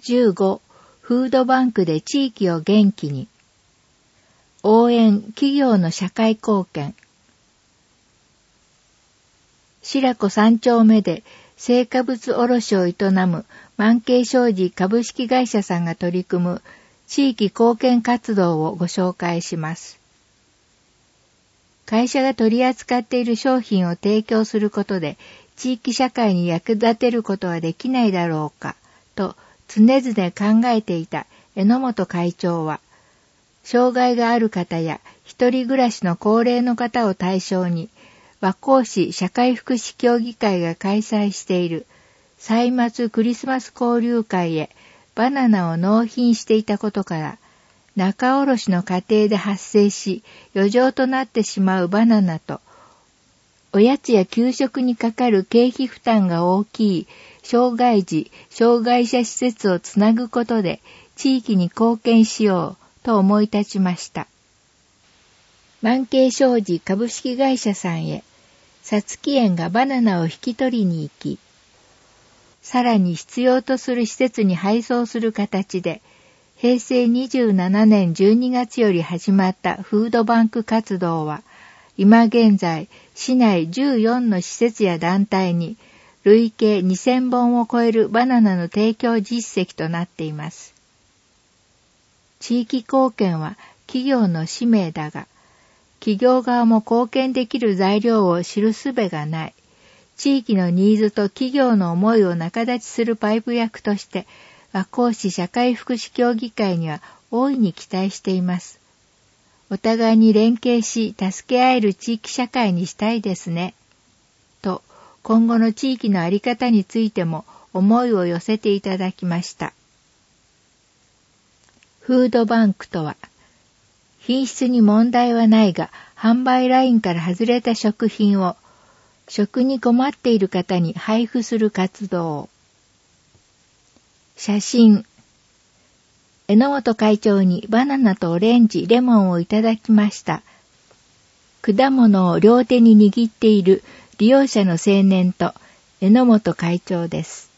15、フードバンクで地域を元気に。応援企業の社会貢献。白子3丁目で青果物卸を営む万慶商事株式会社さんが取り組む地域貢献活動をご紹介します。会社が取り扱っている商品を提供することで地域社会に役立てることはできないだろうかと常々考えていた榎本会長は、障害がある方や一人暮らしの高齢の方を対象に和光市社会福祉協議会が開催している歳末クリスマス交流会へバナナを納品していたことから、仲卸の家庭で発生し余剰となってしまうバナナと、おやつや給食にかかる経費負担が大きい障害児・障害者施設をつなぐことで地域に貢献しようと思い立ちました。万慶商事株式会社さんへ、さつき園がバナナを引き取りに行き、さらに必要とする施設に配送する形で、平成27年12月より始まったフードバンク活動は、今現在市内14の施設や団体に累計2000本を超えるバナナの提供実績となっています。地域貢献は企業の使命だが、企業側も貢献できる材料を知る術がない。地域のニーズと企業の思いを仲立ちするパイプ役として、和光市社会福祉協議会には大いに期待しています。お互いに連携し、助け合える地域社会にしたいですね。と、今後の地域の在り方についても思いを寄せていただきました。フードバンクとは、品質に問題はないが、販売ラインから外れた食品を、食に困っている方に配布する活動。写真。榎本会長にバナナとオレンジ、レモンをいただきました。果物を両手に握っている利用者の青年と榎本会長です。